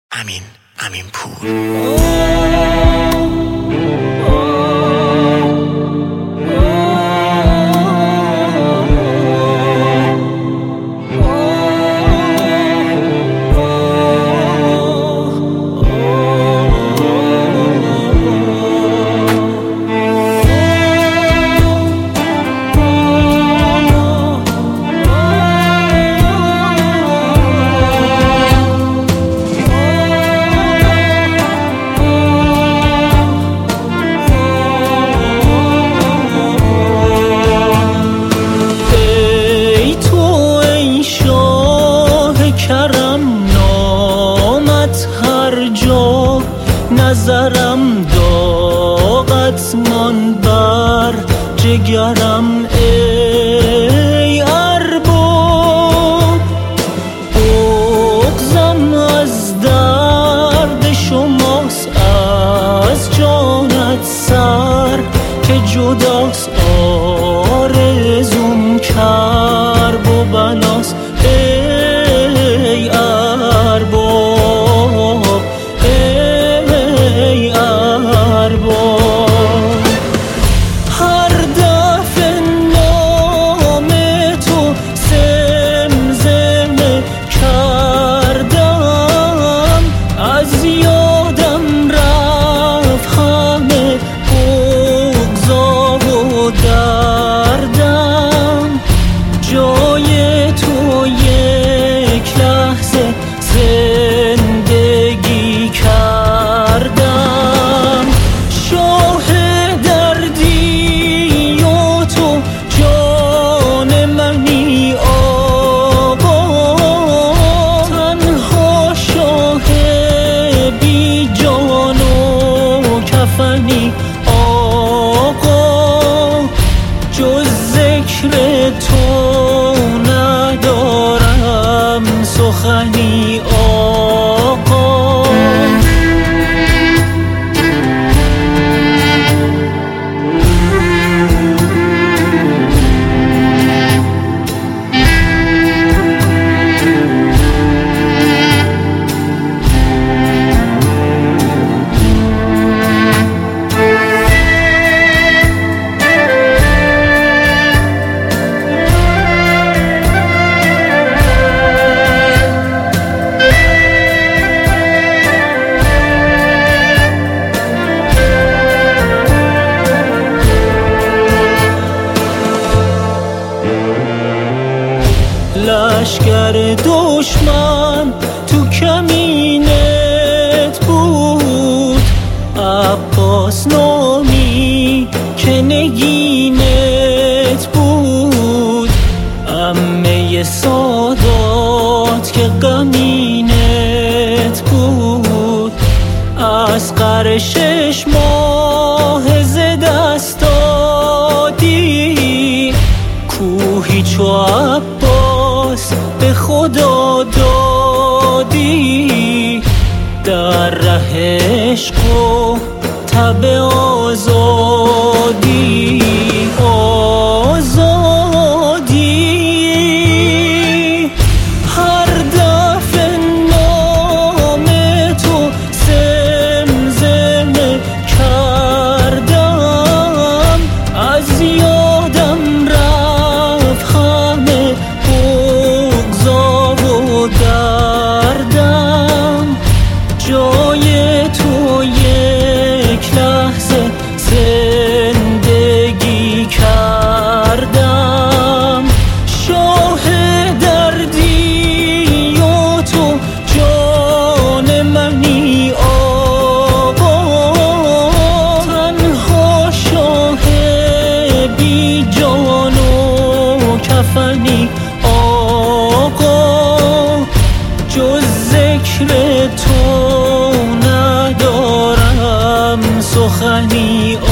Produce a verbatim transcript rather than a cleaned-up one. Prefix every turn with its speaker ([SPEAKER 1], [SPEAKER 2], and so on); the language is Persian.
[SPEAKER 1] امین امین پور.
[SPEAKER 2] نظرم داغت مان بر جگرم ای ارباب، بغضم از درد شماست از جانت سر که جداست آرزوم کرب و بلاست ای ارباب ای ارباب. هر دفعه نام تو زمزمه کردم از یادم رفت همه بغضا و دردم. جای تو یک لحظه زندگی کردم. شاه دردی و تو جان منی آقا، تنها شاه بی جان و کفنی آقا. جز ذکر تو ندارم سخنی آقا. لشکر دشمن تو کمینت بود، عباس نامی که نگینت بود. عمه سادات که غمینت بود. اصغر شش ماه ز دست دادی، کوهی چو عباس به خدا دادی. در ره عشق و تب آزادی آزادی. هر دفعه نام تو زمزمه کردم از یادم رفت همه بغضا و دردم. جای تو یک لحظه زندگی کردم. شاه دردی و تو جان منی آقا، تنها شاه بی جان و کفنی آقا. جز ذکر تو ندارم سخنی